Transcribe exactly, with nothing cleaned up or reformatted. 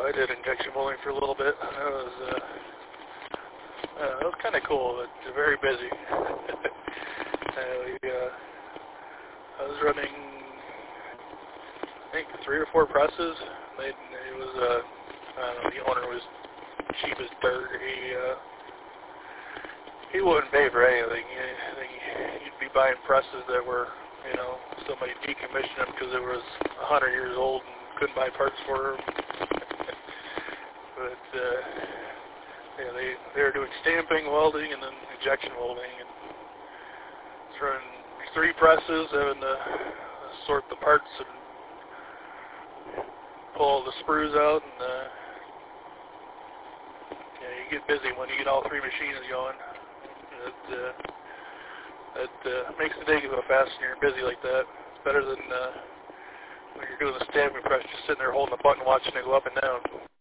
I did injection molding for a little bit. That was, uh, uh, that was kind of cool, but very busy. uh, we, uh, I was running, I think, three or four presses. They, it was, uh, I don't know, the owner was cheap as dirt. He, uh, he wouldn't pay for anything. I think you'd be buying presses that were, you know, somebody decommissioned them because it was a hundred years old and couldn't buy parts for them. But uh, yeah, they they were doing stamping, welding, and then injection molding, and it's running three presses, having to sort the parts and pull the sprues out, and uh, yeah, you get busy when you get all three machines going. It, uh, it uh, makes the day go fast when you're busy like that. It's better than uh, when you're doing the stamping press, just sitting there holding the button watching it go up and down.